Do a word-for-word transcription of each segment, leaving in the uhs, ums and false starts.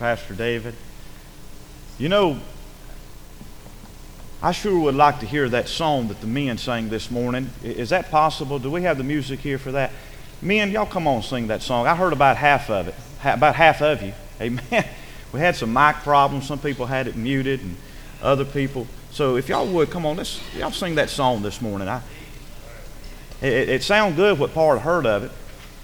Pastor David. You know, I sure would like to hear that song that the men sang this morning. Is that possible? Do we have the music here for that? Men, y'all come on sing that song. I heard about half of it, about half of you. Amen. We had some mic problems. Some people had it muted and other people. So if y'all would, come on, let's y'all sing that song this morning. I, it, it sounded good what part I heard of it.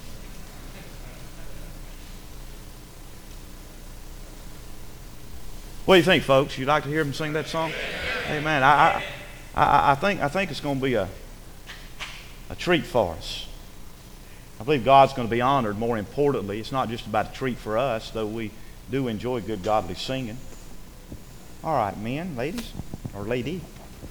What do you think, folks? You'd like to hear them sing that song? Amen. I, I, I, I think I think it's going to be a a treat for us. I believe God's going to be honored. More importantly, it's not just about a treat for us, though we do enjoy good godly singing. All right, men, ladies, or lady.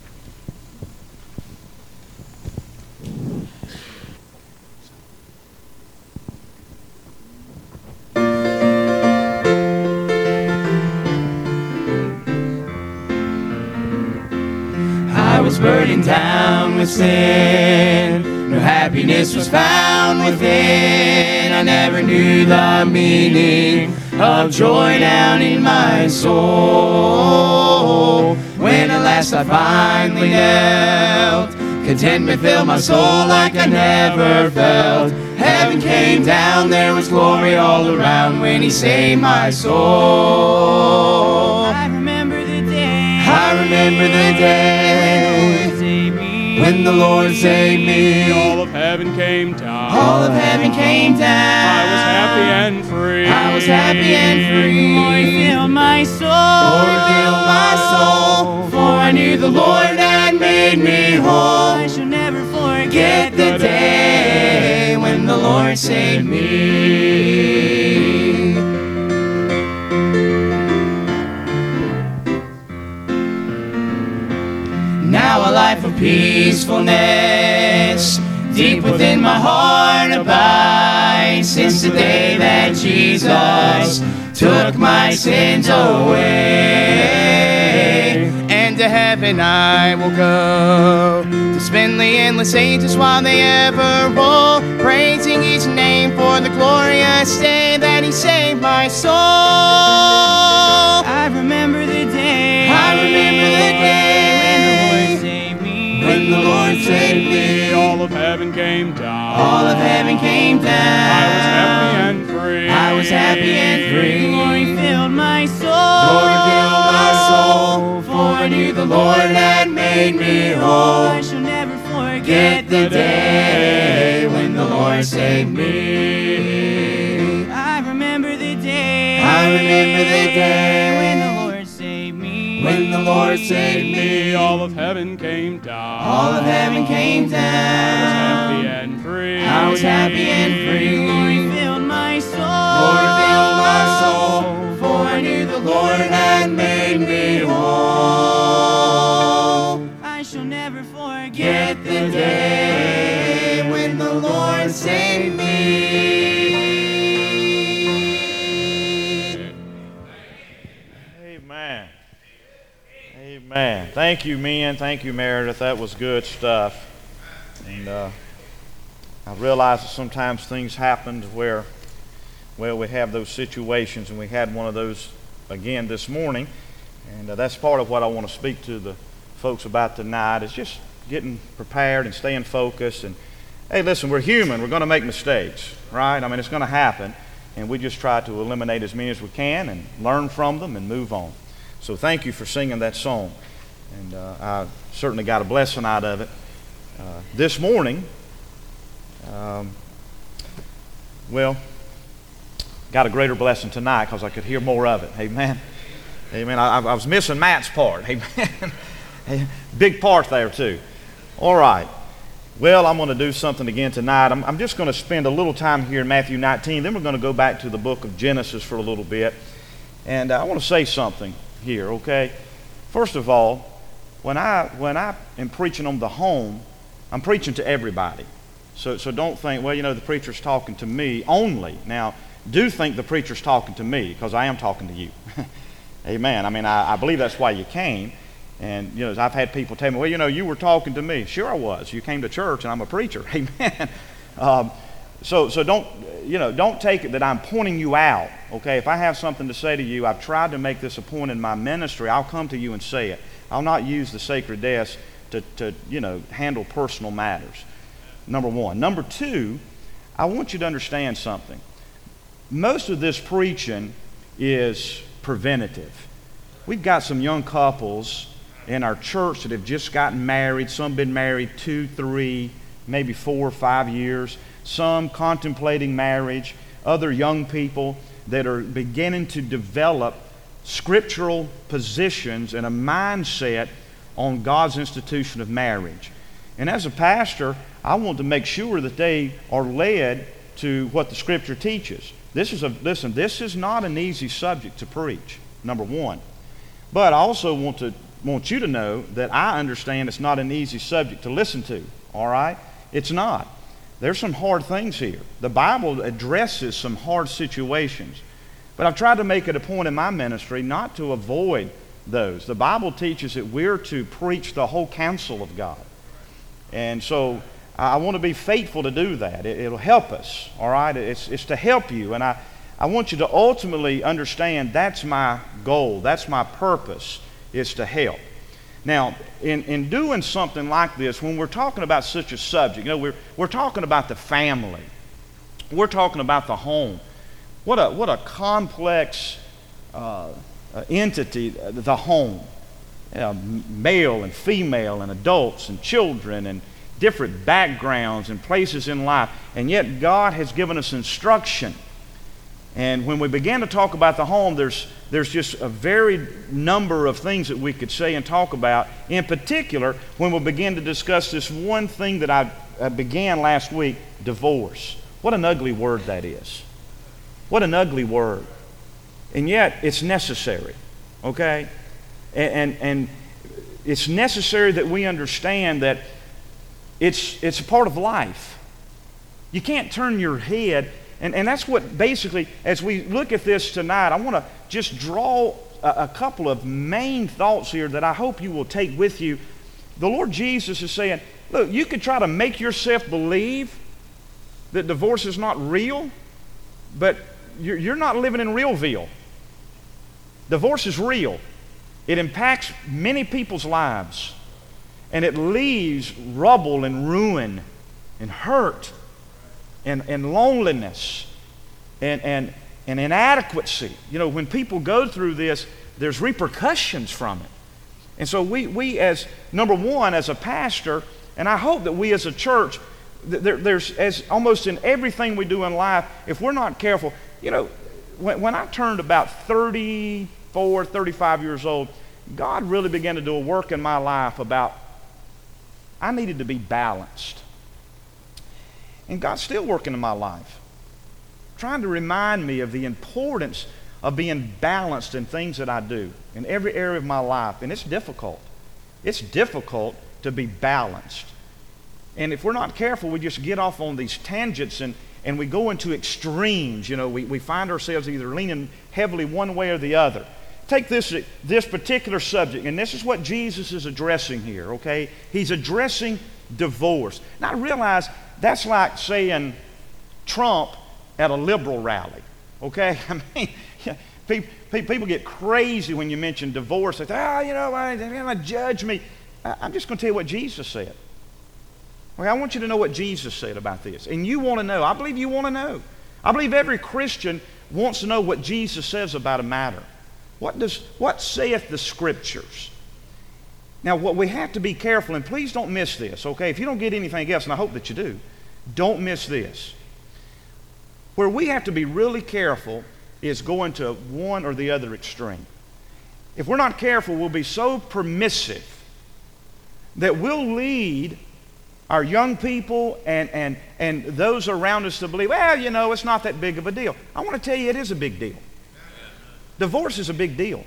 I was burdened down with sin. No happiness was found within. I never knew the meaning of joy down in my soul. When at last I finally knelt, contentment filled my soul like I never felt. Heaven came down, there was glory all around when He saved my soul. I remember the day. I remember the day when the Lord saved me. All of heaven came down. All of heaven came down. I was happy and free. I was happy and free. Glory filled my soul. Glory filled my soul. For I knew the Lord had made me whole. I shall never forget Get the day when the Lord saved me. Now a life of peacefulness deep within my heart abides, since the day that Jesus took my sins away. And to heaven I will go, to spend the endless ages while they ever roll, praising His name for the glorious day that He saved my soul. I remember the day. I remember the day when the Lord saved me. when the Lord saved me. All of heaven came down. All of heaven came down. I was happy and free. I was happy and free. Glory filled my soul. Glory filled my soul. For I knew the Lord had made me whole. I shall never forget Get the day when the Lord saved me. I remember the day. I remember the day when the Lord saved me. when the Lord saved me. All of heaven came down. All of heaven came down. I was happy and free. I was happy and free. Glory filled my soul. Glory filled my soul. For I knew the Lord had made me whole. I shall never forget Get the day when the Lord saved me. Amen. Amen. Thank you, men. Thank you, Meredith. That was good stuff. And uh, I realize that sometimes things happen to where, well, we have those situations, and we had one of those again this morning. And uh, that's part of what I want to speak to the folks about tonight, is just getting prepared and staying focused. And hey, listen, we're human. We're going to make mistakes, right? I mean, it's going to happen. And we just try to eliminate as many as we can and learn from them and move on. So thank you for singing that song. And uh, I certainly got a blessing out of it. Uh, this morning, um, well, got a greater blessing tonight because I could hear more of it. Amen. Amen. I, I was missing Matt's part. Amen. Big part there too. All right. Well, I'm going to do something again tonight. I'm, I'm just going to spend a little time here in Matthew nineteen. Then we're going to go back to the book of Genesis for a little bit. And uh, I want to say something here, okay? First of all, when I when I am preaching on the home, I'm preaching to everybody. So so don't think, well, you know, the preacher's talking to me only. Now, do think the preacher's talking to me, because I am talking to you. Amen. I mean, I, I believe that's why you came. And, you know, I've had people tell me, well, you know, you were talking to me. Sure I was. You came to church and I'm a preacher. Amen. Um, so so don't you know don't take it that I'm pointing you out. Okay, if I have something to say to you, I've tried to make this a point in my ministry. I'll come to you and say it. I'll not use the sacred desk to to you know handle personal matters. Number one. Number two, I want you to understand something. Most of this preaching is preventative. We've got some young couples in our church that have just gotten married. Some been married two, three, maybe four or five years. Some contemplating marriage. Other young people that are beginning to develop scriptural positions and a mindset on God's institution of marriage. And as a pastor, I want to make sure that they are led to what the Scripture teaches. This is a listen. This is not an easy subject to preach. Number one, but I also want to want you to know that I understand it's not an easy subject to listen to. All right, it's not. There's some hard things here. The Bible addresses some hard situations, but I've tried to make it a point in my ministry not to avoid those. The Bible teaches that we're to preach the whole counsel of God, and so I want to be faithful to do that. It, it'll help us, all right? It's, it's to help you, and I, I want you to ultimately understand that's my goal, that's my purpose, is to help. Now, in, in doing something like this, when we're talking about such a subject, you know, we're, we're talking about the family. We're talking about the home. What a, what a complex uh, uh, entity, the home. You know, male and female and adults and children and different backgrounds and places in life, and yet God has given us instruction. And when we begin to talk about the home, there's there's just a varied number of things that we could say and talk about. In particular, when we begin to discuss this one thing that I, I began last week, divorce. What an ugly word that is. What an ugly word. And yet it's necessary, okay? And and, and it's necessary that we understand that It's it's a part of life. You can't turn your head, and, and that's what basically, as we look at this tonight, I want to just draw a, a couple of main thoughts here that I hope you will take with you. The Lord Jesus is saying, look, you could try to make yourself believe that divorce is not real, but you're, you're not living in Realville. Divorce is real. It impacts many people's lives. And it leaves rubble and ruin and hurt and, and loneliness and, and, and inadequacy. You know, when people go through this, there's repercussions from it. And so we, we as, number one, as a pastor, and I hope that we as a church, there, there's, as almost in everything we do in life, if we're not careful, you know, when, when I turned about thirty-four, thirty-five years old, God really began to do a work in my life about I needed to be balanced. And God's still working in my life, trying to remind me of the importance of being balanced in things that I do, in every area of my life. And it's difficult. It's difficult to be balanced. And if we're not careful, we just get off on these tangents and, and we go into extremes. You know, we, we find ourselves either leaning heavily one way or the other. Take this, this particular subject, and this is what Jesus is addressing here, okay? He's addressing divorce. Now, I realize that's like saying Trump at a liberal rally, okay? I mean, people, people get crazy when you mention divorce. They say, oh, you know, they're going to judge me. I'm just going to tell you what Jesus said. Okay, I want you to know what Jesus said about this. And you want to know. I believe you want to know. I believe every Christian wants to know what Jesus says about a matter. What does what saith the Scriptures? Now, what we have to be careful, and please don't miss this, okay? If you don't get anything else, and I hope that you do, don't miss this. Where we have to be really careful is going to one or the other extreme. If we're not careful, we'll be so permissive that we'll lead our young people and, and, and those around us to believe, well, you know, it's not that big of a deal. I want to tell you it is a big deal. Divorce is a big deal.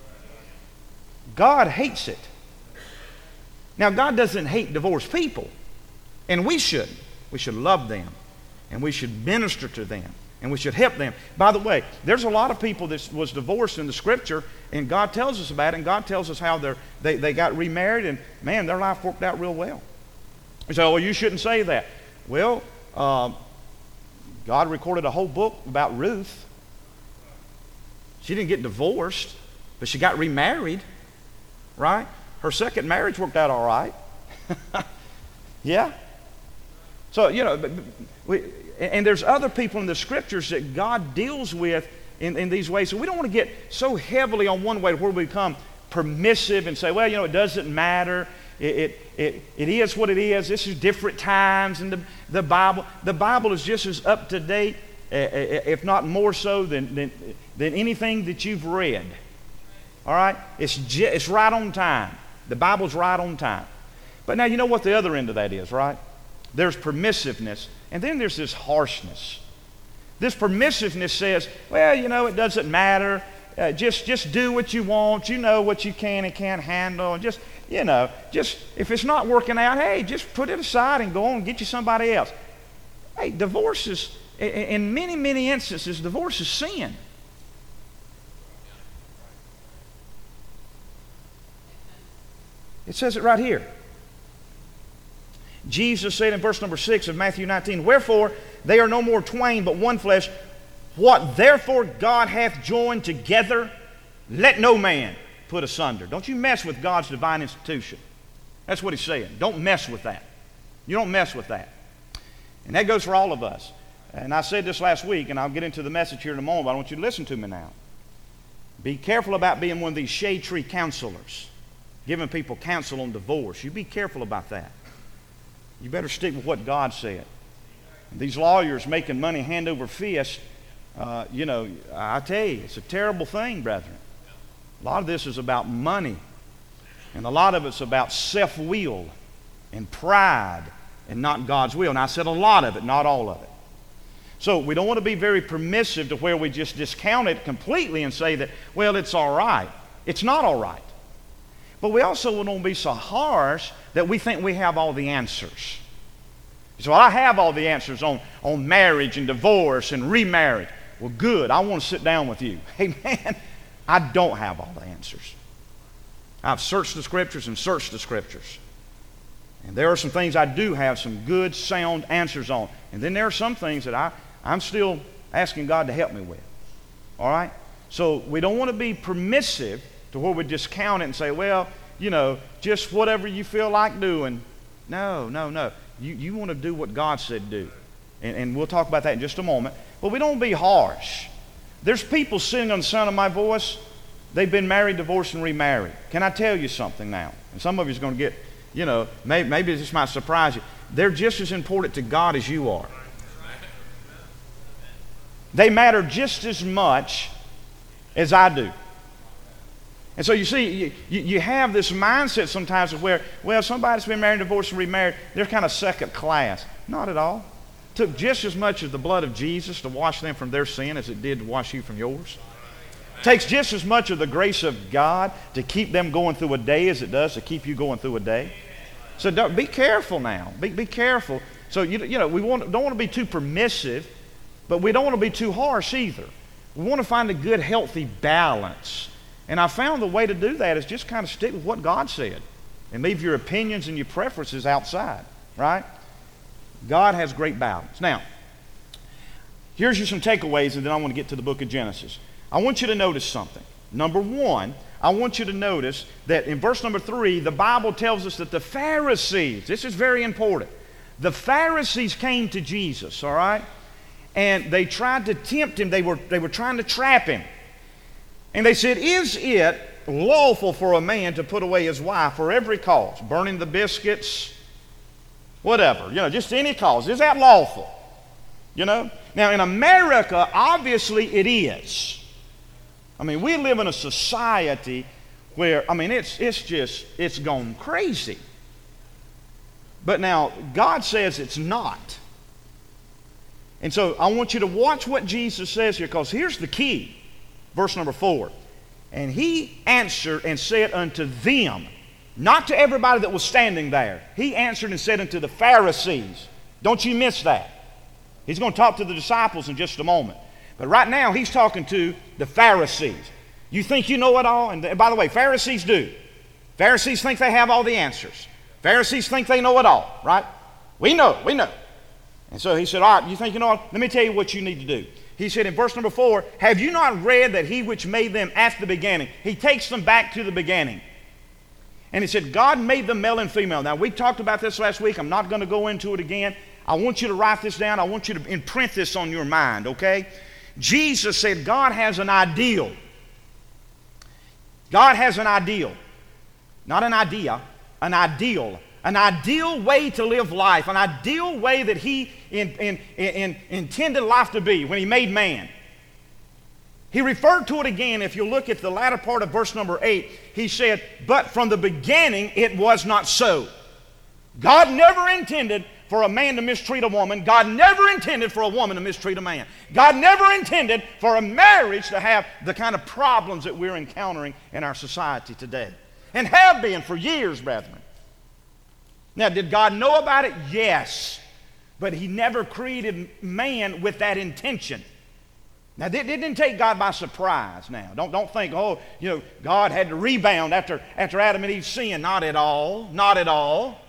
God hates it. Now, God doesn't hate divorced people, and we should. We should love them, and we should minister to them, and we should help them. By the way, there's a lot of people that was divorced in the Scripture, and God tells us about it, and God tells us how they're, they, they got remarried, and man, their life worked out real well. You say, oh, well, you shouldn't say that. Well, uh, God recorded a whole book about Ruth. She didn't get divorced, but she got remarried, right? Her second marriage worked out all right. Yeah. So, you know, we, and there's other people in the Scriptures that God deals with in, in these ways. So we don't want to get so heavily on one way where we become permissive and say, well, you know, it doesn't matter. It, it, it, it is what it is. This is different times in the, the Bible. The Bible is just as up to date, uh, if not more so, than, than, than anything that you've read. All right? It's, ju- it's right on time. The Bible's right on time. But now you know what the other end of that is, right? There's permissiveness, and then there's this harshness. This permissiveness says, well, you know, it doesn't matter. Uh, just, just do what you want. You know what you can and can't handle. And just, you know, just if it's not working out, hey, just put it aside and go on and get you somebody else. Hey, divorce is, in many, many instances, divorce is sin. It says it right here. Jesus said in verse number six of Matthew nineteen, wherefore they are no more twain but one flesh. What therefore God hath joined together, let no man put asunder. Don't you mess with God's divine institution. That's what he's saying. Don't mess with that. You don't mess with that. And that goes for all of us. And I said this last week, and I'll get into the message here in a moment, but I want you to listen to me now. Be careful about being one of these shade tree counselors, giving people counsel on divorce. You be careful about that. You better stick with what God said. And these lawyers making money hand over fist, uh, you know, I tell you, it's a terrible thing, brethren. A lot of this is about money. And a lot of it's about self-will and pride and not God's will. And I said a lot of it, not all of it. So we don't want to be very permissive to where we just discount it completely and say that, well, it's all right. It's not all right. But we also don't be so harsh that we think we have all the answers. So I have all the answers on, on marriage and divorce and remarriage. Well, good. I want to sit down with you. Hey, man, I don't have all the answers. I've searched the Scriptures and searched the Scriptures. And there are some things I do have some good, sound answers on. And then there are some things that I, I'm still asking God to help me with. All right? So we don't want to be permissive to where we discount it and say, well, you know, just whatever you feel like doing. No, no, no. You, you want to do what God said do. And, and we'll talk about that in just a moment. But we don't be harsh. There's people sitting on the sound of my voice. They've been married, divorced, and remarried. Can I tell you something now? And some of you is going to get, you know, maybe, maybe this might surprise you. They're just as important to God as you are. They matter just as much as I do. And so you see, you, you have this mindset sometimes of where, well, somebody's been married, divorced, and remarried, they're kind of second class. Not at all. It took just as much of the blood of Jesus to wash them from their sin as it did to wash you from yours. It takes just as much of the grace of God to keep them going through a day as it does to keep you going through a day. So don't, be careful now. Be, be careful. So, you, you know, we want, don't want to be too permissive, but we don't want to be too harsh either. We want to find a good, healthy balance. And I found the way to do that is just kind of stick with what God said and leave your opinions and your preferences outside, right? God has great balance. Now, here's you some takeaways, and then I want to get to the book of Genesis. I want you to notice something. Number one, I want you to notice that in verse number three, the Bible tells us that the Pharisees, this is very important, the Pharisees came to Jesus, all right? And they tried to tempt him. They were, they were trying to trap him. And they said, is it lawful for a man to put away his wife for every cause? Burning the biscuits, whatever, you know, just any cause. Is that lawful? You know? Now, in America, obviously it is. I mean, we live in a society where, I mean, it's, it's just, it's gone crazy. But now, God says it's not. And so I want you to watch what Jesus says here, because here's the key. Verse number four. And he answered and said unto them, not to everybody that was standing there. He answered and said unto the Pharisees. Don't you miss that. He's going to talk to the disciples in just a moment. But right now he's talking to the Pharisees. You think you know it all? And by the way, Pharisees do. Pharisees think they have all the answers. Pharisees think they know it all, right? We know, we know. And so he said, all right, you think, you know what, let me tell you what you need to do. He said in verse number four, have you not read that he which made them at the beginning? He takes them back to the beginning. And he said, God made them male and female. Now, we talked about this last week. I'm not going to go into it again. I want you to write this down. I want you to imprint this on your mind, okay? Jesus said God has an ideal. God has an ideal. Not an idea, an ideal. An ideal way to live life, an ideal way that he in, in, in, intended life to be when he made man. He referred to it again. If you look at the latter part of verse number eight, he said, but from the beginning it was not so. God never intended for a man to mistreat a woman. God never intended for a woman to mistreat a man. God never intended for a marriage to have the kind of problems that we're encountering in our society today, and have been for years, brethren. Now, did God know about it? Yes. But he never created man with that intention. Now, it didn't take God by surprise now. Don't, don't think, oh, you know, God had to rebound after, after Adam and Eve sinned. Not at all. Not at all.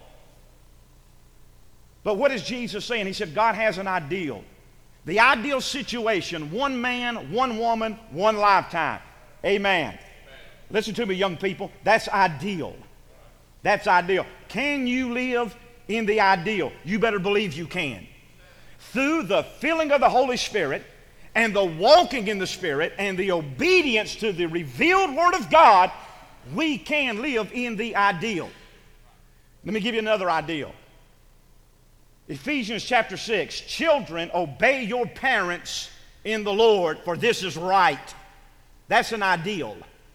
But what is Jesus saying? He said God has an ideal. The ideal situation, one man, one woman, one lifetime. Amen. Amen. Listen to me, young people. That's ideal. That's ideal. Can you live in the ideal? You better believe you can. Through the filling of the Holy Spirit and the walking in the Spirit and the obedience to the revealed Word of God, we can live in the ideal. Let me give you another ideal. Ephesians chapter six, children, obey your parents in the Lord, for this is right. That's an ideal.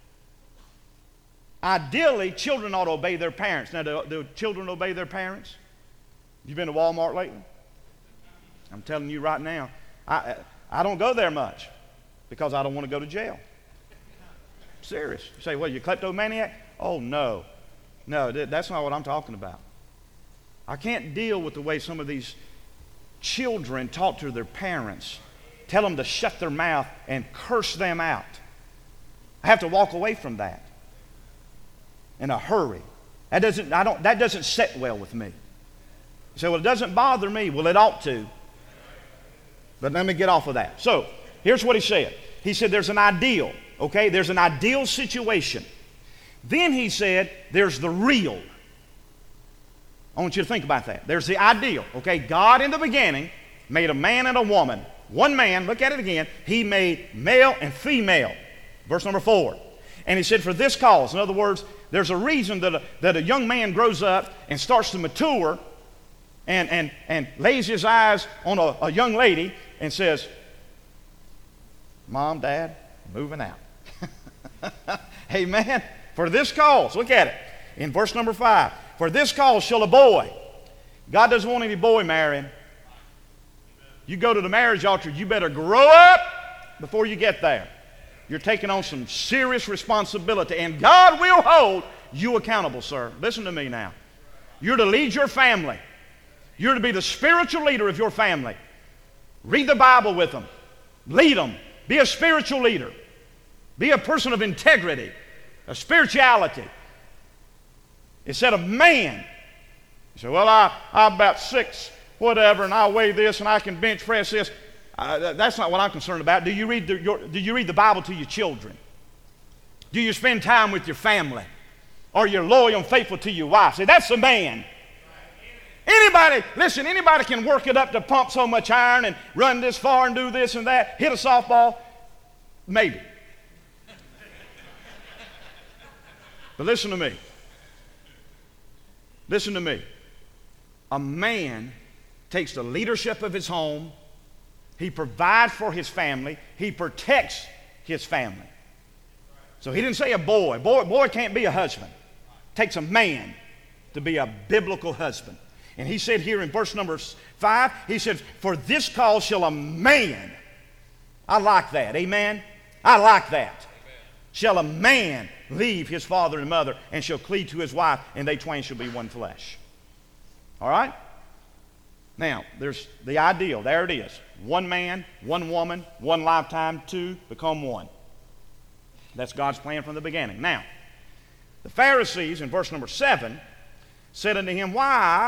Ideally, children ought to obey their parents. Now, do, do children obey their parents? You been to Walmart lately? I'm telling you right now, I, I don't go there much because I don't want to go to jail. Serious. You say, well, you kleptomaniac? Oh, no. No, that's not what I'm talking about. I can't deal with the way some of these children talk to their parents, tell them to shut their mouth and curse them out. I have to walk away from that in a hurry. That doesn't, I don't, that doesn't sit well with me. You say, well, it doesn't bother me. Well, it ought to. But let me get off of that. So, here's what he said. He said there's an ideal, okay? There's an ideal situation. Then he said there's the real. I want you to think about that. There's the ideal, okay? God in the beginning made a man and a woman. One man, look at it again, he made male and female. Verse number four. And he said, for this cause, in other words, there's a reason that a, that a young man grows up and starts to mature and, and, and lays his eyes on a, a young lady and says, Mom, Dad, moving out. Amen. For this cause, look at it. In verse number five, for this cause shall a boy. God doesn't want any boy marrying. You go to the marriage altar, you better grow up before you get there. You're taking on some serious responsibility, and God will hold you accountable, sir. Listen to me now. You're to lead your family. You're to be the spiritual leader of your family. Read the Bible with them. Lead them. Be a spiritual leader. Be a person of integrity, of spirituality. Instead of man. You say, well, I, I'm about six, whatever, and I weigh this, and I can bench press this. Uh, that's not what I'm concerned about. Do you read the, your, do you read the Bible to your children? Do you spend time with your family? Are you loyal and faithful to your wife? See, that's a man. Anybody, listen, anybody can work it up to pump so much iron and run this far and do this and that, hit a softball. Maybe. But listen to me. Listen to me. A man takes the leadership of his home. He provides for his family. He protects his family. So he didn't say a boy. Boy, boy can't be a husband. It takes a man to be a biblical husband. And he said here in verse number five, he said, for this cause shall a man. I like that. Amen? I like that. Amen. Shall a man leave his father and mother and shall cleave to his wife, and they twain shall be one flesh. All right? Now, there's the ideal. There it is. One man, one woman, one lifetime, two become one. That's God's plan from the beginning. Now, the Pharisees in verse number seven said unto him, why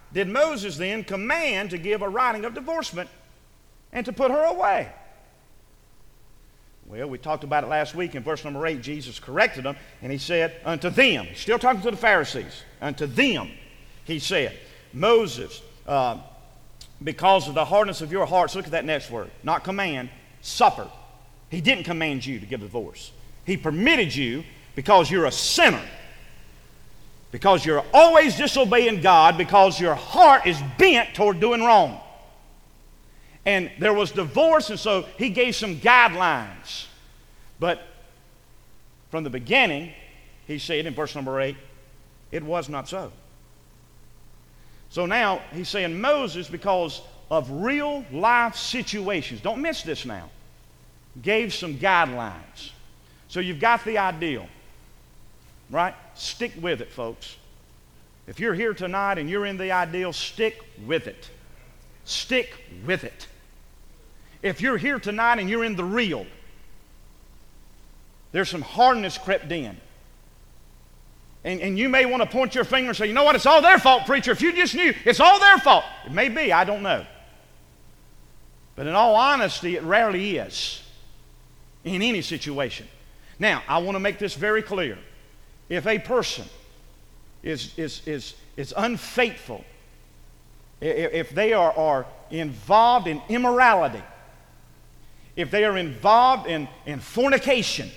did Moses then command to give a writing of divorcement and to put her away? Well, we talked about it last week in verse number eight. Jesus corrected them, and he said, unto them, still talking to the Pharisees, unto them, he said, Moses, uh, because of the hardness of your hearts, look at that next word, not command, suffered. He didn't command you to give a divorce. He permitted you because you're a sinner, because you're always disobeying God, because your heart is bent toward doing wrong. And there was divorce, and so he gave some guidelines. But from the beginning, he said in verse number eight, it was not so. So now he's saying Moses, because of real life situations, don't miss this now, gave some guidelines. So you've got the ideal, right? Stick with it, folks. If you're here tonight and you're in the ideal, stick with it. Stick with it. If you're here tonight and you're in the real, there's some hardness crept in. And, and you may want to point your finger and say, you know what, it's all their fault, preacher. If you just knew, it's all their fault. It may be, I don't know. But in all honesty, it rarely is in any situation. Now, I want to make this very clear. If a person is, is, is, is unfaithful, if, if they are, are involved in immorality, if they are involved in, in fornication,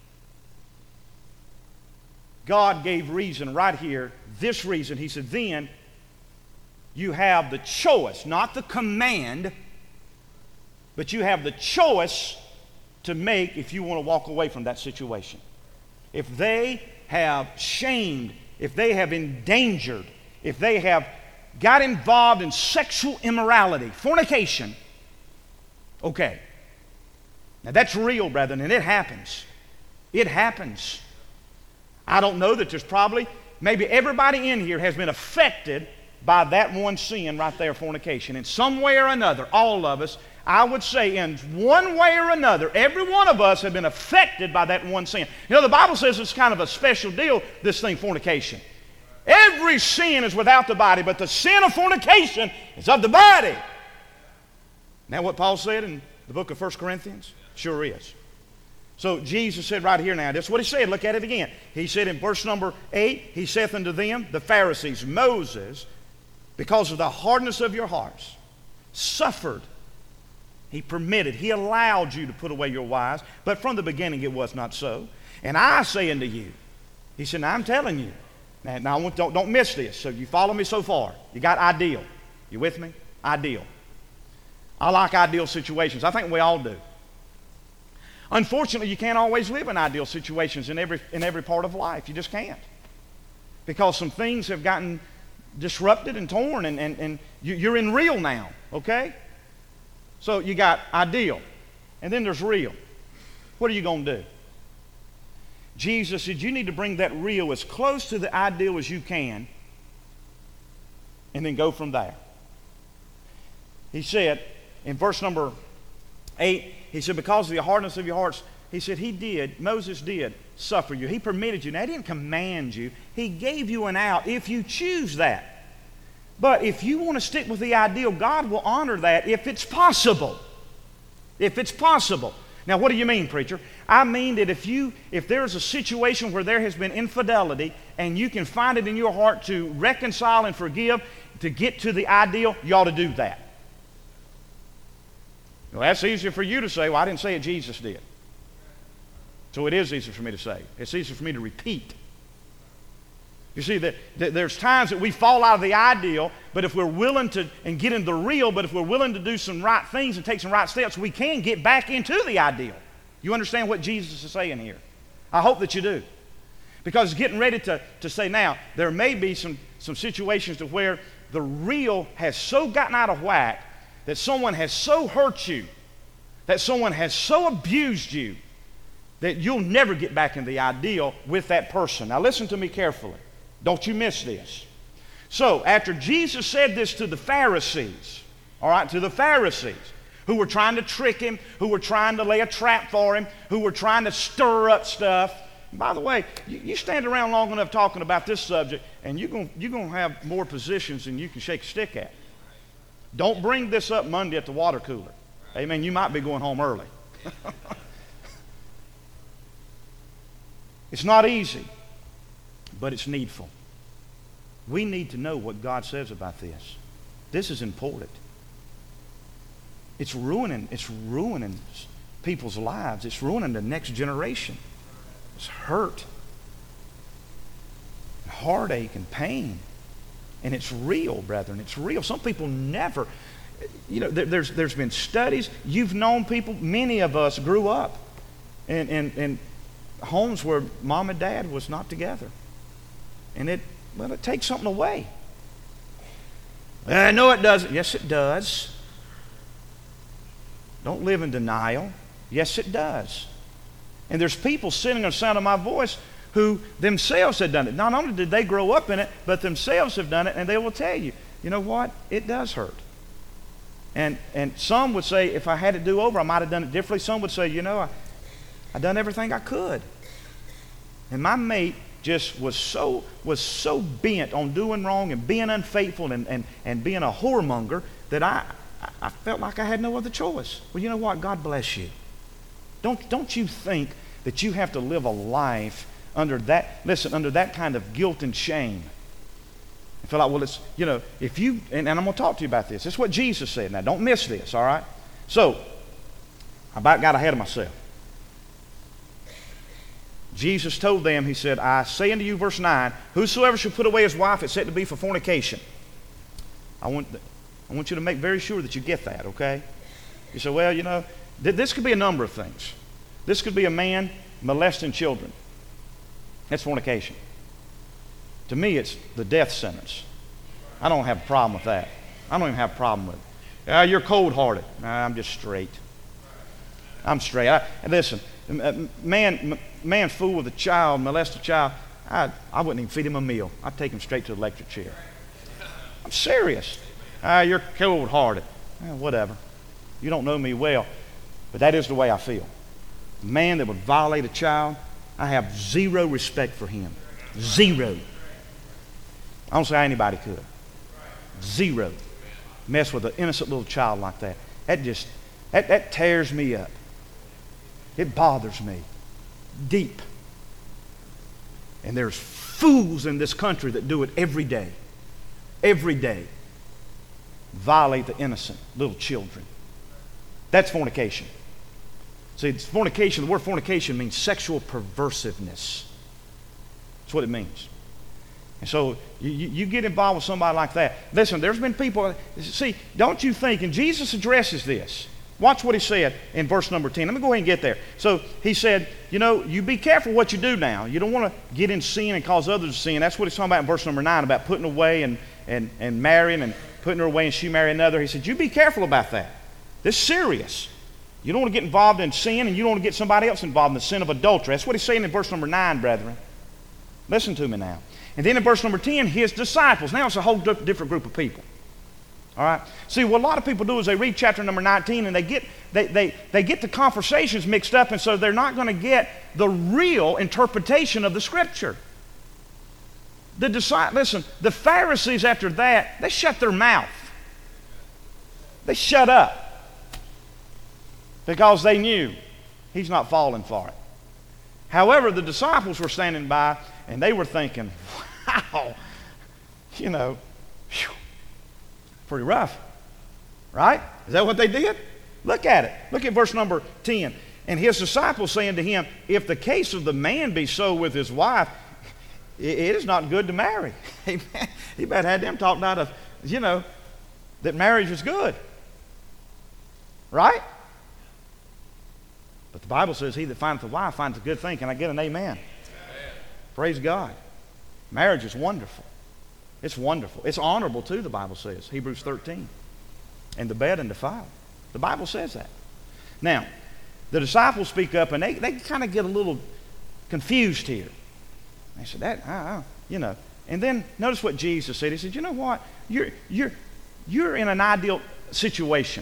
God gave reason right here, this reason. He said, then you have the choice, not the command, but you have the choice to make if you want to walk away from that situation. If they have shamed, if they have endangered, if they have got involved in sexual immorality, fornication, okay. Now that's real, brethren, and it happens. It happens. I don't know that there's probably, maybe everybody in here has been affected by that one sin right there, fornication. In some way or another, all of us, I would say in one way or another, every one of us have been affected by that one sin. You know, the Bible says it's kind of a special deal, this thing, fornication. Every sin is without the body, but the sin of fornication is of the body. Now what Paul said in the book of First Corinthians? Sure is. So Jesus said right here now, that's what he said. Look at it again. He said in verse number eight, he saith unto them, the Pharisees, Moses, because of the hardness of your hearts, suffered. He permitted, he allowed you to put away your wives, but from the beginning it was not so. And I say unto you, he said, now I'm telling you. Now, now I want, don't, don't miss this. So you follow me so far. You got ideal. You with me? Ideal. I like ideal situations. I think we all do. Unfortunately, you can't always live in ideal situations in every, in every part of life. You just can't. Because some things have gotten disrupted and torn, and, and, and you, you're in real now, okay? So you got ideal, and then there's real. What are you going to do? Jesus said you need to bring that real as close to the ideal as you can, and then go from there. He said in verse number eight, he said, because of the hardness of your hearts, he said he did, Moses did suffer you. He permitted you. Now, he didn't command you. He gave you an out if you choose that. But if you want to stick with the ideal, God will honor that if it's possible. If it's possible. Now, what do you mean, preacher? I mean that if you, if there's a situation where there has been infidelity and you can find it in your heart to reconcile and forgive, to get to the ideal, you ought to do that. Well, that's easier for you to say. Well, I didn't say it, Jesus did. So it is easier for me to say. It's easier for me to repeat. You see, that, that there's times that we fall out of the ideal, but if we're willing to, and get into the real, but if we're willing to do some right things and take some right steps, we can get back into the ideal. You understand what Jesus is saying here? I hope that you do. Because getting ready to, to say now, there may be some, some situations to where the real has so gotten out of whack that someone has so hurt you, that someone has so abused you, that you'll never get back in the ideal with that person. Now listen to me carefully. Don't you miss this. So after Jesus said this to the Pharisees, all right, to the Pharisees, who were trying to trick him, who were trying to lay a trap for him, who were trying to stir up stuff, By the way, you, you stand around long enough talking about this subject, and you're going you're going to have more positions than you can shake a stick at. Don't bring this up Monday at the water cooler. Amen. You might be going home early. It's not easy, but it's needful. We need to know what God says about this. This is important. It's ruining, it's ruining people's lives. It's ruining the next generation. It's hurt, heartache, and pain. And it's real, brethren. It's real. Some people never, you know, there, there's, there's been studies. You've known people, many of us grew up in, in, in homes where mom and dad was not together. And it, well, it takes something away. I know it doesn't. Yes, it does. Don't live in denial. Yes, it does. And there's people sitting on the sound of my voice who themselves have done it. Not only did they grow up in it, but themselves have done it, and they will tell you, you know what? It does hurt. And and some would say, if I had to do over, I might have done it differently. Some would say, you know, I, I done everything I could. And my mate just was so was so bent on doing wrong and being unfaithful and, and, and being a whoremonger that I, I felt like I had no other choice. Well, you know what? God bless you. Don't, don't you think that you have to live a life under that, listen, under that kind of guilt and shame? I feel like, well, it's, you know, if you, and, and I'm going to talk to you about this. This is what Jesus said. Now, don't miss this, all right? So, I about got ahead of myself. Jesus told them, he said, I say unto you, verse nine, whosoever shall put away his wife is said to be for fornication. I want, I want you to make very sure that you get that, okay? You say, well, you know, th- this could be a number of things. This could be a man molesting children. That's fornication. To me, it's the death sentence. I don't have a problem with that. I don't even have a problem with it. Uh, you're cold-hearted. Nah, I'm just straight. I'm straight. I, listen, man, man fool with a child, molest a child, I, I wouldn't even feed him a meal. I'd take him straight to the electric chair. I'm serious. Ah, you're cold-hearted. Eh, whatever. You don't know me well, but that is the way I feel. A man that would violate a child, I have zero respect for him. Zero. I don't say anybody could. Zero. Mess with an innocent little child like that. That just, that, that tears me up. It bothers me deep. And there's fools in this country that do it every day. Every day. Violate the innocent little children. That's fornication. See, it's fornication, the word fornication means sexual perversiveness. That's what it means. And so you, you, you get involved with somebody like that. Listen, there's been people, see, don't you think, and Jesus addresses this. Watch what he said in verse number ten. Let me go ahead and get there. So he said, you know, you be careful what you do now. You don't want to get in sin and cause others to sin. That's what he's talking about in verse number nine, about putting away and, and, and marrying and putting her away and she marry another. He said, you be careful about that. This is serious. You don't want to get involved in sin, and you don't want to get somebody else involved in the sin of adultery. That's what he's saying in verse number nine, brethren. Listen to me now. And then in verse number ten, his disciples. Now it's a whole different group of people. All right? See, what a lot of people do is they read chapter number nineteen, and they get they, they, they get the conversations mixed up, and so they're not going to get the real interpretation of the Scripture. The disciples, listen, the Pharisees after that, they shut their mouth. They shut up. Because they knew he's not falling for it. However, the disciples were standing by and they were thinking, wow, you know, whew, pretty rough. Right? Is that what they did? Look at it. Look at verse number ten. And his disciples saying to him, if the case of the man be so with his wife, it, it is not good to marry. Amen. He better had them talked out of, you know, that marriage was good. Right? But the Bible says, he that findeth a wife findeth a good thing. Can I get an amen? Amen? Praise God. Marriage is wonderful. It's wonderful. It's honorable too, the Bible says. Hebrews thirteen. And the bed undefiled. The Bible says that. Now, the disciples speak up and they, they kind of get a little confused here. They said, that, uh, uh, you know. And then notice what Jesus said. He said, you know what? You're, you're, you're in an ideal situation.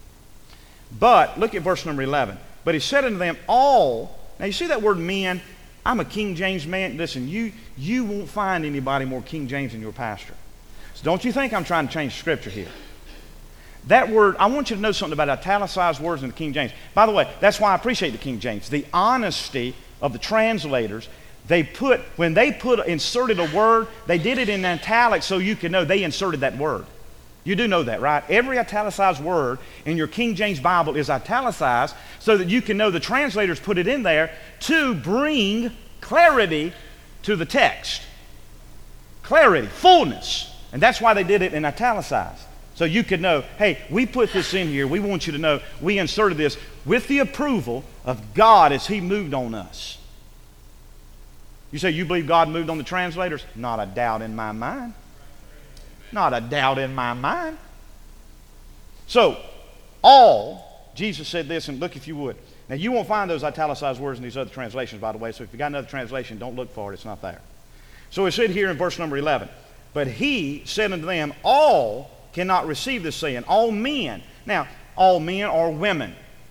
But, look at verse number eleven. But he said unto them, all, now you see that word men, I'm a King James man. Listen, you, you won't find anybody more King James than your pastor. So don't you think I'm trying to change Scripture here. That word, I want you to know something about italicized words in the King James. By the way, that's why I appreciate the King James. The honesty of the translators. They put, when they put, inserted a word, they did it in italics so you could know they inserted that word. You do know that, right? Every italicized word in your King James Bible is italicized so that you can know the translators put it in there to bring clarity to the text. Clarity, fullness. And that's why they did it in italicized. So you could know, hey, we put this in here. We want you to know we inserted this with the approval of God as He moved on us. You say you believe God moved on the translators? Not a doubt in my mind. Not a doubt in my mind. So, all, Jesus said this, and look if you would. Now, you won't find those italicized words in these other translations, by the way, so if you got another translation, don't look for it. It's not there. So it said here in verse number eleven, but He said unto them, all cannot receive this saying. All men. Now, all men are women.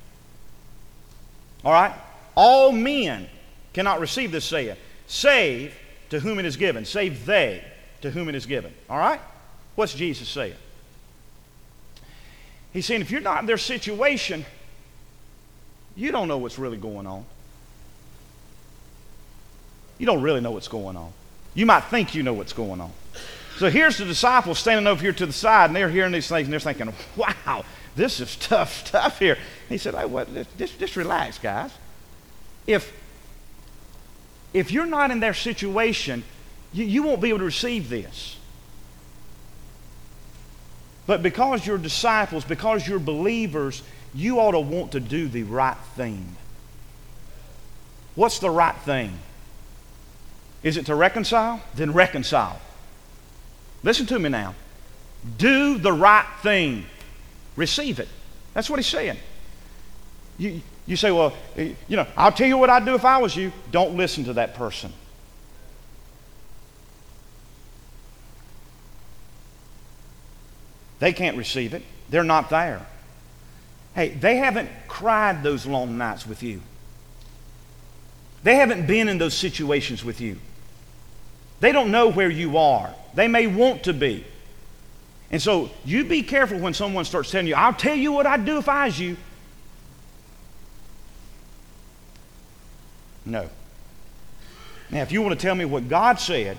All right? All men cannot receive this saying, save to whom it is given. Save they to whom it is given. All right? What's Jesus saying? He's saying if you're not in their situation, you don't know what's really going on. You don't really know what's going on. You might think you know what's going on. So here's the disciples standing over here to the side, and they're hearing these things, and they're thinking, wow, this is tough stuff here. And he said, hey, what, just, just relax, guys. If, if you're not in their situation, you, you won't be able to receive this. But because you're disciples, because you're believers, you ought to want to do the right thing. What's the right thing? Is it to reconcile? Then reconcile. Listen to me now. Do the right thing. Receive it. That's what he's saying. You, you say, well, you know, I'll tell you what I'd do if I was you. Don't listen to that person. They can't receive it. They're not there. Hey, they haven't cried those long nights with you. They haven't been in those situations with you. They don't know where you are. They may want to be. And so you be careful when someone starts telling you, I'll tell you what I'd do if I was you. No. Now, if you want to tell me what God said,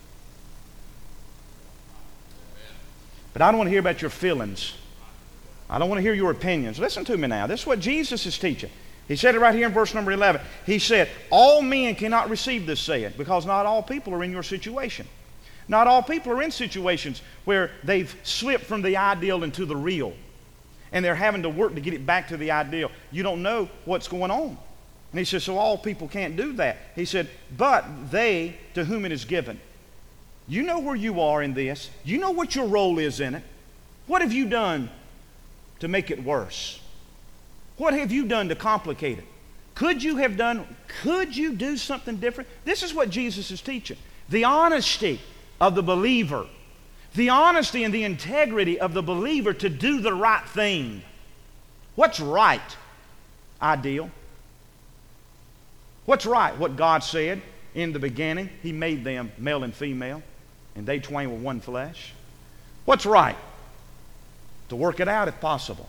but I don't want to hear about your feelings. I don't want to hear your opinions. Listen to me now. This is what Jesus is teaching. He said it right here in verse number eleven. He said, all men cannot receive this saying, because not all people are in your situation. Not all people are in situations where they've slipped from the ideal into the real. And they're having to work to get it back to the ideal. You don't know what's going on. And he says, so all people can't do that. He said, but they to whom it is given. You know where you are in this. You know what your role is in it. What have you done to make it worse? What have you done to complicate it? Could you have done, could you do something different? This is what Jesus is teaching. The honesty of the believer. The honesty and the integrity of the believer to do the right thing. What's right? Ideal. What's right? What God said in the beginning. He made them male and female, and they twain were one flesh. What's right? To work it out if possible.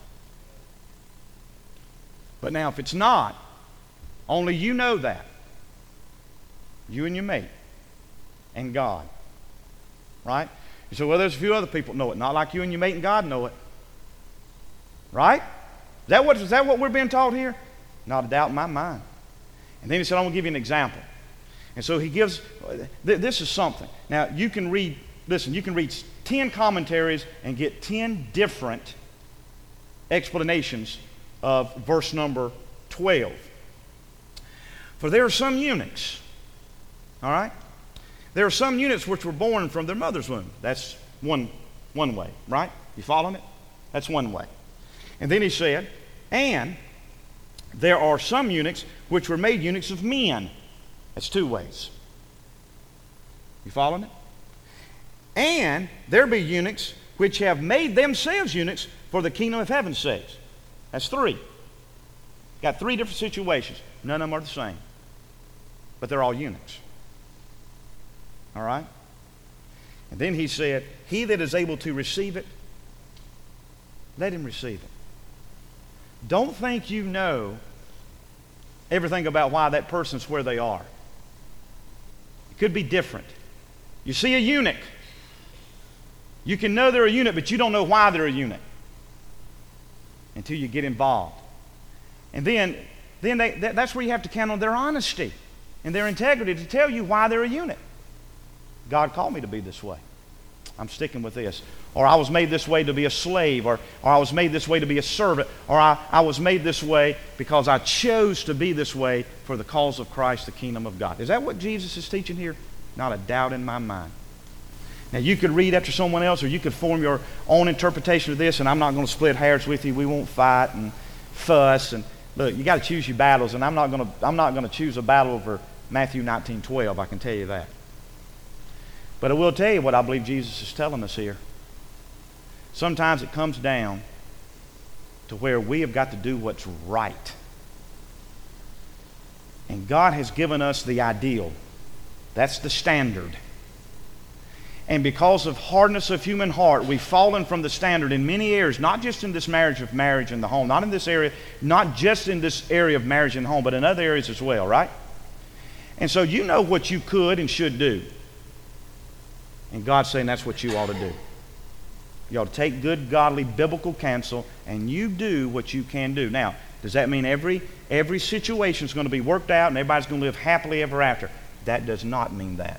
But now if it's not, only you know that. You and your mate and God. Right? You say, well, there's a few other people know it. Not like you and your mate and God know it. Right? Is that what, is that what we're being taught here? Not a doubt in my mind. And then he said, I'm going to give you an example. And so he gives, th- this is something. Now, you can read, listen, you can read ten commentaries and get ten different explanations of verse number twelve. For there are some eunuchs, all right? There are some eunuchs which were born from their mother's womb. That's one, one way, right? You following it? That's one way. And then he said, and there are some eunuchs which were made eunuchs of men. That's two ways. You following it? And there be eunuchs which have made themselves eunuchs for the kingdom of heaven's sake. That's three. Got three different situations. None of them are the same. but they're all eunuchs. All right? And then he said, he that is able to receive it, let him receive it. Don't think you know everything about why that person's where they are. It could be different. You see a eunuch. You can know they're a eunuch, but you don't know why they're a eunuch until you get involved. And then, then they, that, that's where you have to count on their honesty and their integrity to tell you why they're a eunuch. God called me to be this way. I'm sticking with this. Or I was made this way to be a slave, or, or I was made this way to be a servant, or I, I was made this way because I chose to be this way for the cause of Christ, the kingdom of God. Is that what Jesus is teaching here? Not a doubt in my mind. Now, you could read after someone else, or you could form your own interpretation of this, and I'm not going to split hairs with you. We won't fight and fuss. And look, you got to choose your battles, and I'm not going to I'm not going to choose a battle over Matthew nineteen twelve. I can tell you that. But I will tell you what I believe Jesus is telling us here. Sometimes it comes down to where we have got to do what's right. And God has given us the ideal. That's the standard. And because of hardness of human heart, we've fallen from the standard in many areas, not just in this marriage of marriage in the home, not in this area, not just in this area of marriage in the home, but in other areas as well, right? And so you know what you could and should do. And God's saying that's what you ought to do. You ought to take good, godly, biblical counsel, and you do what you can do. Now, does that mean every, every situation is going to be worked out and everybody's going to live happily ever after? That does not mean that.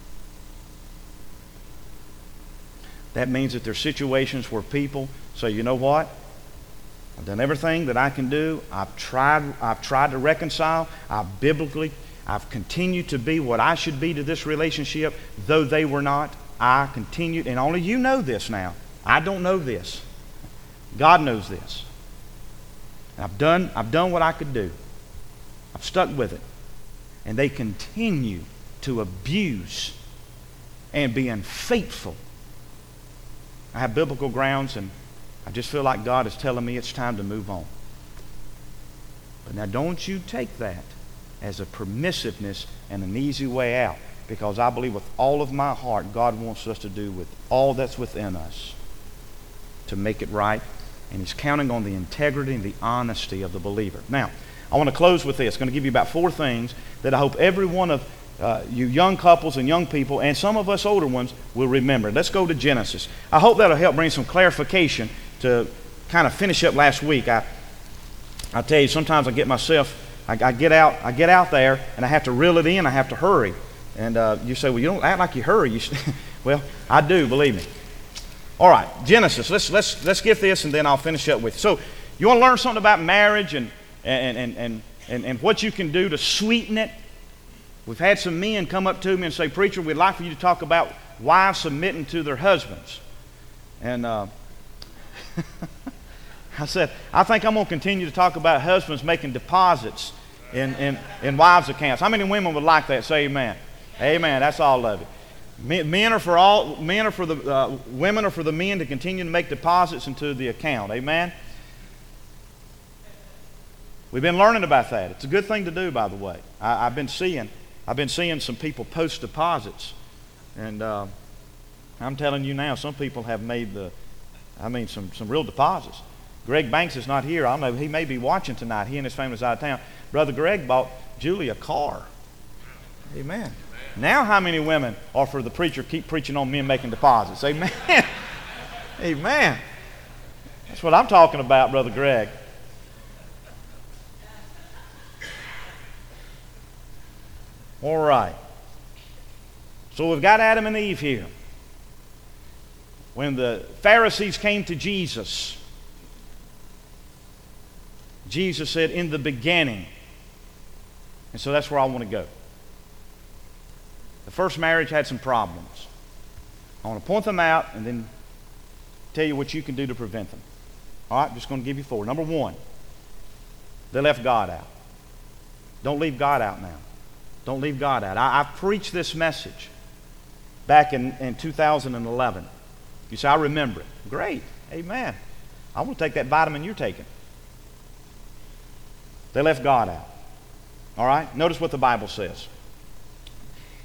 That means that there are situations where people say, you know what? I've done everything that I can do. I've tried, I've tried to reconcile. I've biblically, I've continued to be what I should be to this relationship, though they were not. I continued, and only you know this now. I don't know this. God knows this. And I've done, I've done what I could do. I've stuck with it. And they continue to abuse and be unfaithful. I have biblical grounds, and I just feel like God is telling me it's time to move on. But now don't you take that as a permissiveness and an easy way out, because I believe with all of my heart God wants us to do with all that's within us to make it right, and He's counting on the integrity and the honesty of the believer. Now, I want to close with this. I'm going to give you about four things that I hope every one of uh, you young couples and young people, and some of us older ones, will remember. Let's go to Genesis. I hope that'll help bring some clarification to kind of finish up last week. I, I tell you, sometimes I get myself, I, I get out, I get out there, and I have to reel it in. I have to hurry. And uh, you say, well, you don't act like you hurry. You well, I do, believe me. All right, Genesis. Let's let's let's get this, and then I'll finish up with you. So, you want to learn something about marriage and and and and and, and what you can do to sweeten it? We've had some men come up to me and say, preacher, we'd like for you to talk about wives submitting to their husbands. And uh, I said, I think I'm going to continue to talk about husbands making deposits in, in, in wives' accounts. How many women would like that? Say amen. Amen. That's all of it. Men, men are for all. Men are for the uh, women are for the men to continue to make deposits into the account. Amen. We've been learning about that. It's a good thing to do, by the way. I, I've been seeing, I've been seeing some people post deposits, and uh, I'm telling you now, some people have made the, I mean, some some real deposits. Greg Banks is not here. I don't know. He may be watching tonight. He and his family's out of town. Brother Greg bought Julie a car. Amen. Now how many women are for the preacher keep preaching on men making deposits? Amen. Amen. That's what I'm talking about, Brother Greg. All right. So we've got Adam and Eve here. When the Pharisees came to Jesus, Jesus said, in the beginning. And so that's where I want to go. The first marriage had some problems. I want to point them out and then tell you what you can do to prevent them. All right, I'm just going to give you four. Number one, they left God out. Don't leave God out now. Don't leave God out. I, I preached this message back in, in two thousand eleven. You say, I remember it. Great. Amen. I want to take that vitamin you're taking. They left God out. All right? Notice what the Bible says.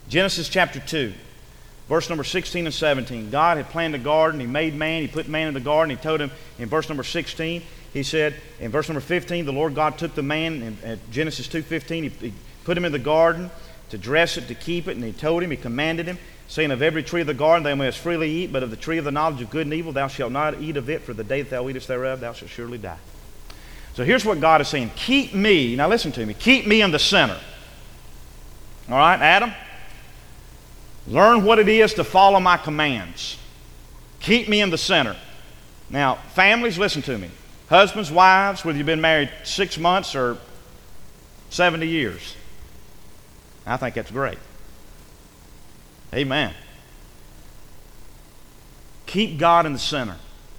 Genesis chapter two, verse number sixteen and seventeen. God had planned a garden. He made man. He put man in the garden. He told him in verse number sixteen, he said, in verse number fifteen, the Lord God took the man, in, in Genesis two fifteen, he, he put him in the garden to dress it, to keep it, and he told him, he commanded him, saying, of every tree of the garden thou mayest freely eat, but of the tree of the knowledge of good and evil thou shalt not eat of it, for the day that thou eatest thereof thou shalt surely die. So here's what God is saying. Keep me, now listen to me, keep me in the center. All right, Adam? Learn what it is to follow my commands. Keep me in the center. Now, families, listen to me. Husbands, wives, whether you've been married six months or seventy years. I think that's great. Amen. Keep God in the center.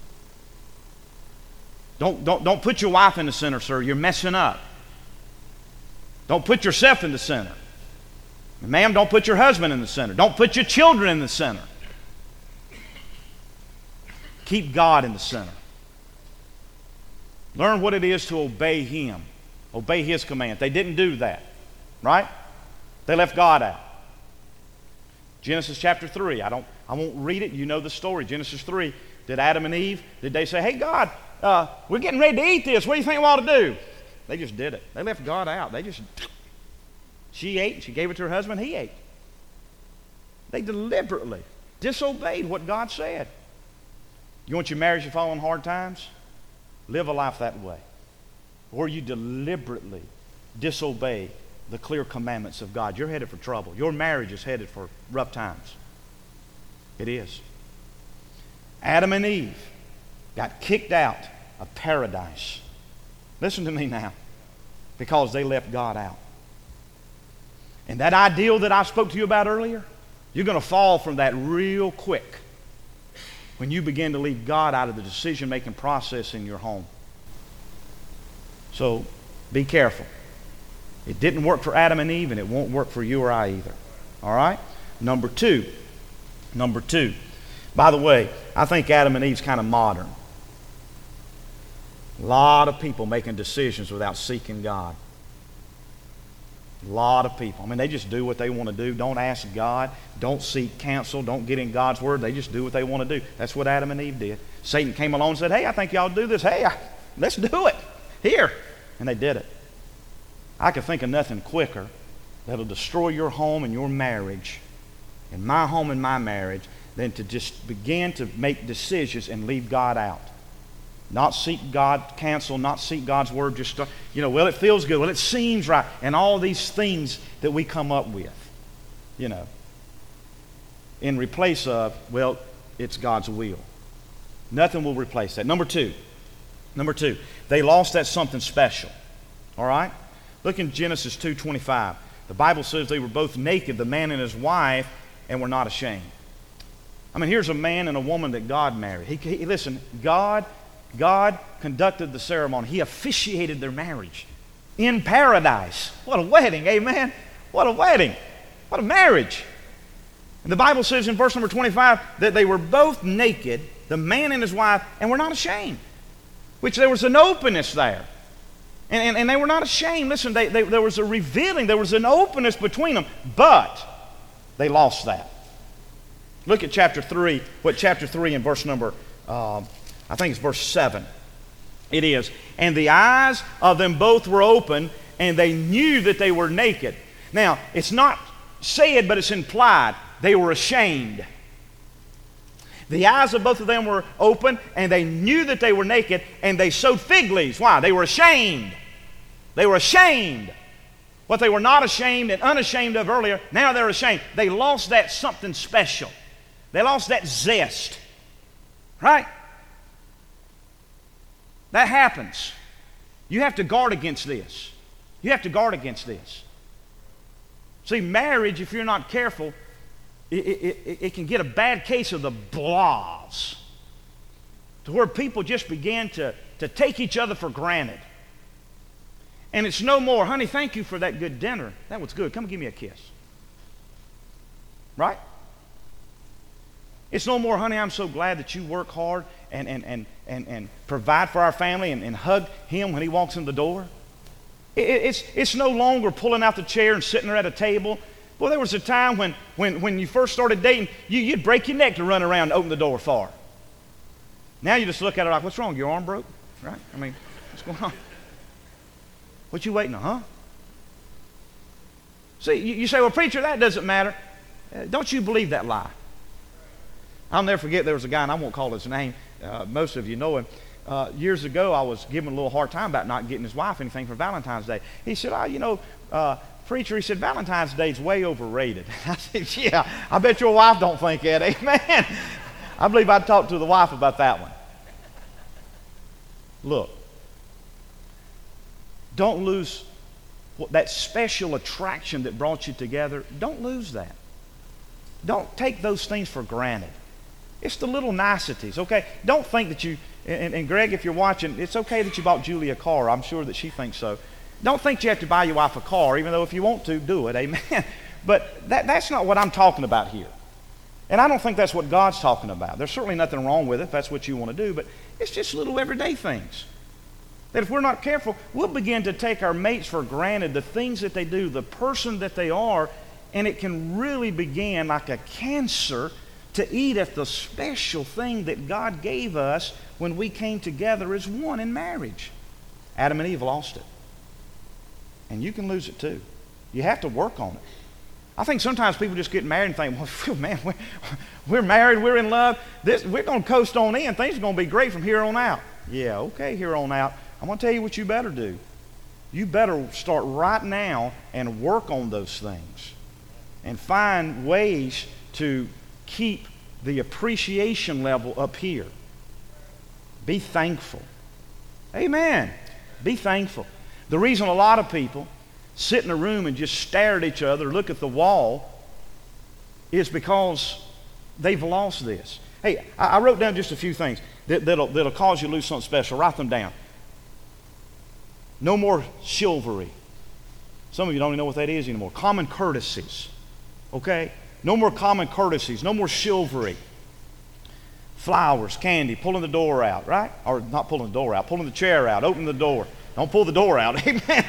Don't, don't, don't put your wife in the center, sir. You're messing up. Don't put yourself in the center. Ma'am, don't put your husband in the center. Don't put your children in the center. Keep God in the center. Learn what it is to obey Him. Obey His command. They didn't do that, right? They left God out. Genesis chapter three. I don't. I won't read it. You know the story. Genesis three. Did Adam and Eve, did they say, hey, God, uh, we're getting ready to eat this. What do you think we ought to do? They just did it. They left God out. They just... She ate, she gave it to her husband, he ate. They deliberately disobeyed what God said. You want your marriage to fall in hard times? Live a life that way. Or you deliberately disobey the clear commandments of God. You're headed for trouble. Your marriage is headed for rough times. It is. Adam and Eve got kicked out of paradise. Listen to me now. Because they left God out. And that ideal that I spoke to you about earlier, you're going to fall from that real quick when you begin to leave God out of the decision-making process in your home. So be careful. It didn't work for Adam and Eve, and it won't work for you or I either. All right? Number two. Number two. By the way, I think Adam and Eve's kind of modern. A lot of people making decisions without seeking God. A lot of people. I mean, they just do what they want to do. Don't ask God. Don't seek counsel. Don't get in God's Word. They just do what they want to do. That's what Adam and Eve did. Satan came along and said, hey, I think y'all do this. Hey, I, let's do it. Here. And they did it. I could think of nothing quicker that'll destroy your home and your marriage, and my home and my marriage, than to just begin to make decisions and leave God out. Not seek God counsel, not seek God's Word, just, start, you know, well, it feels good, well, it seems right, and all these things that we come up with, you know, in replace of, well, it's God's will. Nothing will replace that. Number two, number two, they lost that something special, all right? Look in Genesis two twenty-five. The Bible says they were both naked, the man and his wife, and were not ashamed. I mean, here's a man and a woman that God married. He, he listen, God... God conducted the ceremony. He officiated their marriage in paradise. What a wedding, amen? What a wedding. What a marriage. And the Bible says in verse number twenty-five that they were both naked, the man and his wife, and were not ashamed. Which there was an openness there. And, and, and they were not ashamed. Listen, they, they, there was a revealing. There was an openness between them. But they lost that. Look at chapter three. What chapter three and verse number... Uh, I think it's verse seven. It is. And the eyes of them both were open, and they knew that they were naked. Now, it's not said, but it's implied. They were ashamed. The eyes of both of them were open, and they knew that they were naked, and they sewed fig leaves. Why? They were ashamed. They were ashamed. What they were not ashamed and unashamed of earlier, now they're ashamed. They lost that something special. They lost that zest. Right? That happens. You have to guard against this. You have to guard against this. See, marriage, if you're not careful, it, it, it, it can get a bad case of the blahs, to where people just begin to, to take each other for granted. And it's no more, honey, thank you for that good dinner. That was good. Come give me a kiss. Right? It's no more, honey, I'm so glad that you work hard and, and, and, and, and provide for our family and, and hug him when he walks in the door. It, it's, it's no longer pulling out the chair and sitting there at a table Well, there was a time when, when, when you first started dating, you, you'd break your neck to run around and open the door for her. Now you just look at her like, what's wrong? Your arm broke? Right? I mean, what's going on? What you waiting on, huh? See, you, you say, well, preacher, that doesn't matter. Uh, don't you believe that lie? I'll never forget, there was a guy, and I won't call his name. Uh, most of you know him. Uh, years ago, I was giving him a little hard time about not getting his wife anything for Valentine's Day. He said, oh, you know, uh, preacher, he said, Valentine's Day is way overrated. I said, yeah, I bet your wife don't think that. Amen. I believe I'd talk to the wife about that one. Look, don't lose that special attraction that brought you together. Don't lose that. Don't take those things for granted. It's the little niceties, okay? Don't think that you, and, and Greg, if you're watching, it's okay that you bought Julie a car. I'm sure that she thinks so. Don't think you have to buy your wife a car, even though if you want to, do it, amen? But that, that's not what I'm talking about here. And I don't think that's what God's talking about. There's certainly nothing wrong with it if that's what you want to do, but it's just little everyday things. That if we're not careful, we'll begin to take our mates for granted, the things that they do, the person that they are, and it can really begin like a cancer to eat at the special thing that God gave us when we came together as one in marriage. Adam and Eve lost it. And you can lose it too. You have to work on it. I think sometimes people just get married and think, well, man, we're, we're married, we're in love, this, we're going to coast on in, things are going to be great from here on out. Yeah, okay, here on out. I'm going to tell you what you better do. You better start right now and work on those things and find ways to keep the appreciation level up here. Be thankful. Amen. Be thankful. The reason a lot of people sit in a room and just stare at each other, look at the wall, is because they've lost this. Hey, I, I wrote down just a few things that, that'll, that'll cause you to lose something special. Write them down. No more chivalry. Some of you don't even know what that is anymore. Common courtesies. Okay? No more common courtesies. No more chivalry. Flowers, candy, pulling the door out, right? Or not pulling the door out, pulling the chair out, opening the door. Don't pull the door out. Amen.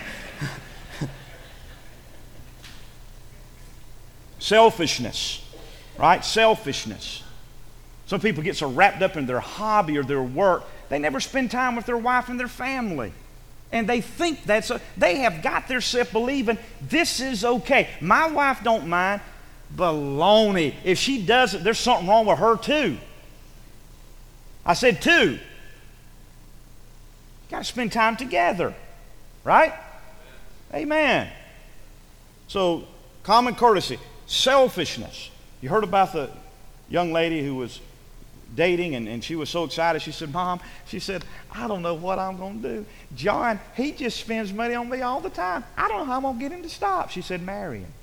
Selfishness. Right? Selfishness. Some people get so wrapped up in their hobby or their work, they never spend time with their wife and their family. And they think that's, a, they have got themselves believing this is okay. My wife don't mind. Baloney. If she does it, there's something wrong with her too. I said too. You got to spend time together. Right? Amen. So, common courtesy. Selfishness. You heard about the young lady who was dating, and, and she was so excited. She said, Mom, she said, I don't know what I'm going to do. John, he just spends money on me all the time. I don't know how I'm going to get him to stop. She said, marry him.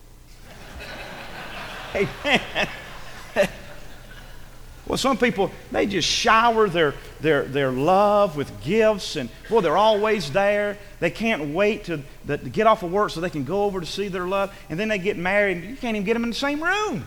Amen. Well, some people, they just shower their, their, their love with gifts, and boy, they're always there. They can't wait to, to get off of work so they can go over to see their love, and then they get married, and you can't even get them in the same room,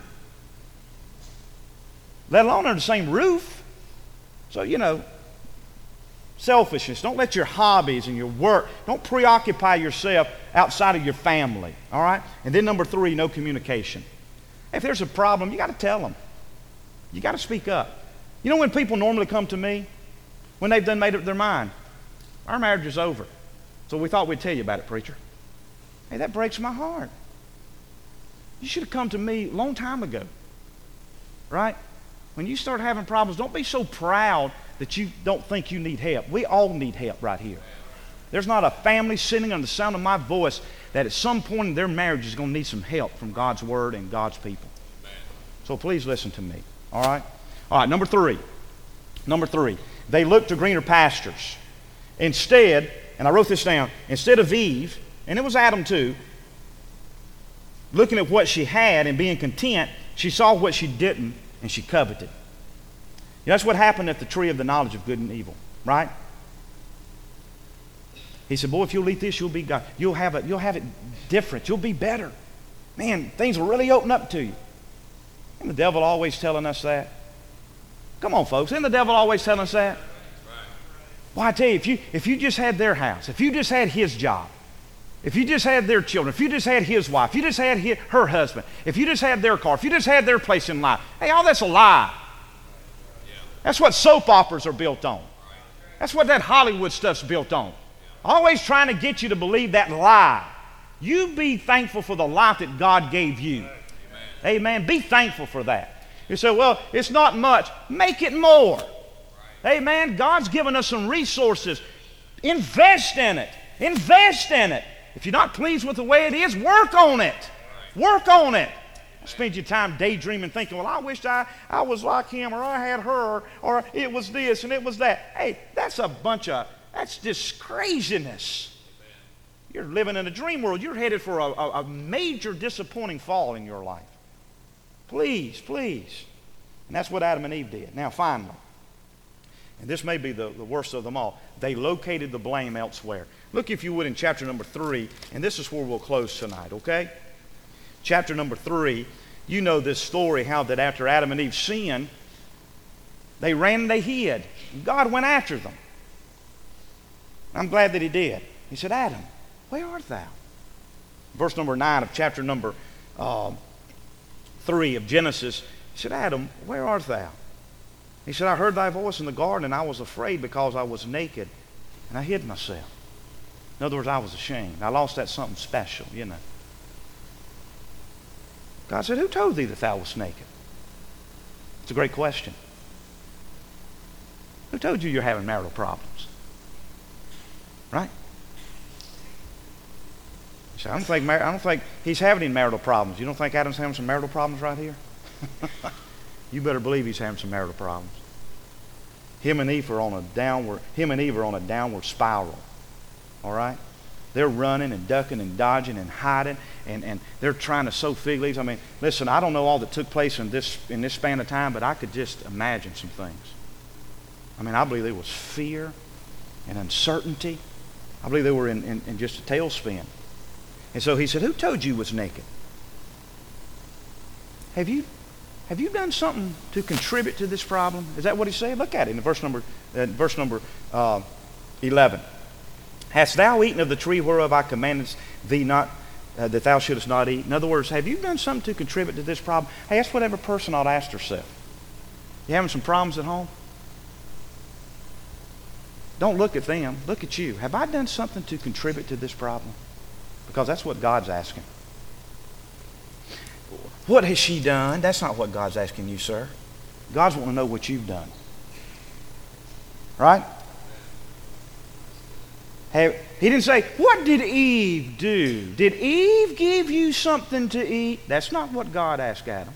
let alone under the same roof. So, you know, selfishness. Don't let your hobbies and your work, don't preoccupy yourself outside of your family, all right? And then number three, no communication. If there's a problem, you got to tell them. You got to speak up. You know when people normally come to me? When they've done made up their mind. Our marriage is over. So we thought we'd tell you about it, preacher. Hey, that breaks my heart. You should have come to me a long time ago. Right? When you start having problems, don't be so proud that you don't think you need help. We all need help right here. There's not a family sitting on the sound of my voice that at some point in their marriage is going to need some help from God's Word and God's people. So please listen to me. All right? All right, number three. Number three. They looked to greener pastures. Instead, and I wrote this down, instead of Eve, and it was Adam too, looking at what she had and being content, she saw what she didn't and she coveted. You know, that's what happened at the tree of the knowledge of good and evil, right? He said, boy, if you'll eat this, you'll be God. You'll have it, you'll have it different. You'll be better. Man, things will really open up to you. Isn't the devil always telling us that? Come on, folks. Isn't the devil always telling us that? Well, I tell you, if you, if you just had their house, if you just had his job, if you just had their children, if you just had his wife, if you just had his, her husband, if you just had their car, if you just had their place in life, hey, all that's a lie. That's what soap operas are built on. That's what that Hollywood stuff's built on. Always trying to get you to believe that lie. You be thankful for the life that God gave you. Amen. Amen. Be thankful for that. You say, well, it's not much. Make it more. Amen. God's given us some resources. Invest in it. Invest in it. If you're not pleased with the way it is, work on it. Work on it. Don't spend your time daydreaming thinking, well, I wish I, I was like him, or I had her, or it was this and it was that. Hey, that's a bunch of, that's just craziness. You're living in a dream world. You're headed for a, a, a major disappointing fall in your life. Please, please. And that's what Adam and Eve did. Now, finally, and this may be the, the worst of them all, they located the blame elsewhere. Look, if you would, in chapter number three, and this is where we'll close tonight, okay? Chapter number three, you know this story, how that after Adam and Eve sinned, they ran and they hid. And God went after them. I'm glad that he did. He said, Adam, where art thou? Verse number nine of chapter number uh, three of Genesis, he said, Adam, where art thou? He said, I heard thy voice in the garden, and I was afraid because I was naked, and I hid myself. In other words, I was ashamed. I lost that something special, you know. God said, who told thee that thou wast naked? It's a great question. Who told you you're having marital problems? Right? So I don't think I don't think he's having any marital problems. You don't think Adam's having some marital problems right here? You better believe he's having some marital problems. Him and Eve are on a downward. Him and Eve are on a downward spiral. All right, they're running and ducking and dodging and hiding, and, and they're trying to sow fig leaves. I mean, listen, I don't know all that took place in this in this span of time, but I could just imagine some things. I mean, I believe there was fear and uncertainty. I believe they were in, in, in just a tailspin. And so he said, who told you was naked? Have you have you done something to contribute to this problem? Is that what he said? Look at it in verse number uh, verse number uh, eleven. Hast thou eaten of the tree whereof I commanded thee not, uh, that thou shouldest not eat? In other words, have you done something to contribute to this problem? Hey, that's what every person ought to ask herself. You having some problems at home? Don't look at them. Look at you. Have I done something to contribute to this problem? Because that's what God's asking. What has she done? That's not what God's asking you, sir. God's wanting to know what you've done. Right? Have, he didn't say, what did Eve do? Did Eve give you something to eat? That's not what God asked Adam.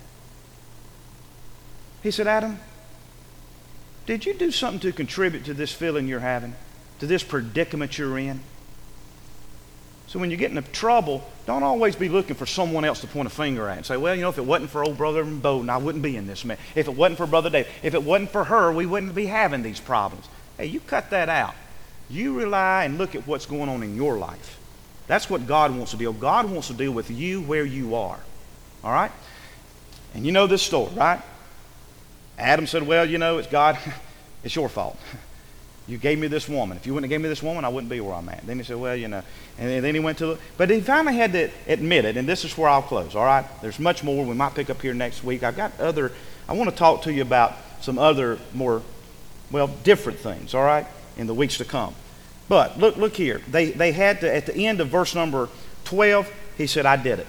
He said, Adam, did you do something to contribute to this feeling you're having? To this predicament you're in? So when you get into trouble, don't always be looking for someone else to point a finger at and say, well, you know, if it wasn't for old brother Bowden, I wouldn't be in this mess. If it wasn't for Brother Dave, if it wasn't for her, we wouldn't be having these problems. Hey, you cut that out. You rely and look at what's going on in your life. That's what God wants to deal. God wants to deal with you where you are. All right? And you know this story, right? Adam said, well, you know, it's God, it's your fault. You gave me this woman. If you wouldn't have given me this woman, I wouldn't be where I'm at. Then he said, well, you know, and then he went to, the, but he finally had to admit it, and this is where I'll close, all right? There's much more we might pick up here next week. I've got other, I want to talk to you about some other more, well, different things, all right, in the weeks to come. But look, look here. They, they had to, at the end of verse number twelve, he said, I did it.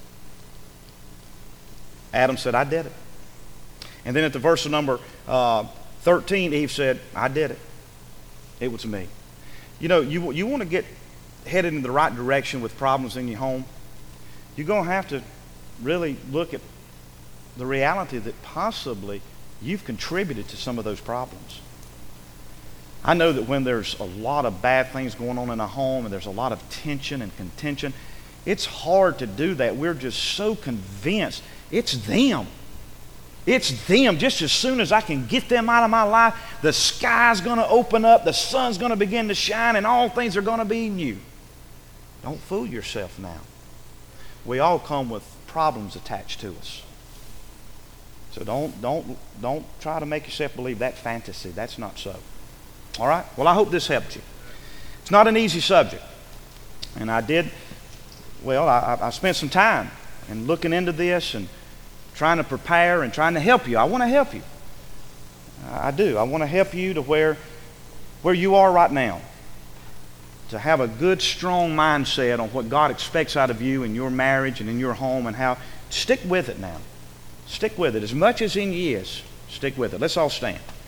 Adam said, I did it. And then at the verse of number uh, thirteen, Eve said, I did it. It was me. You know, you, you want to get headed in the right direction with problems in your home, you're going to have to really look at the reality that possibly you've contributed to some of those problems. I know that when there's a lot of bad things going on in a home and there's a lot of tension and contention, it's hard to do that. We're just so convinced it's them. It's them. Just as soon as I can get them out of my life, the sky's going to open up, the sun's going to begin to shine, and all things are going to be new. Don't fool yourself now. We all come with problems attached to us. So don't, don't, don't try to make yourself believe that fantasy. That's not so. All right? Well, I hope this helped you. It's not an easy subject. And I did well, I, I spent some time and looking into this and trying to prepare and trying to help you. I want to help you. I do. I want to help you to where, where you are right now, to have a good, strong mindset on what God expects out of you in your marriage and in your home, and how, stick with it now. Stick with it. As much as in you is, stick with it. Let's all stand.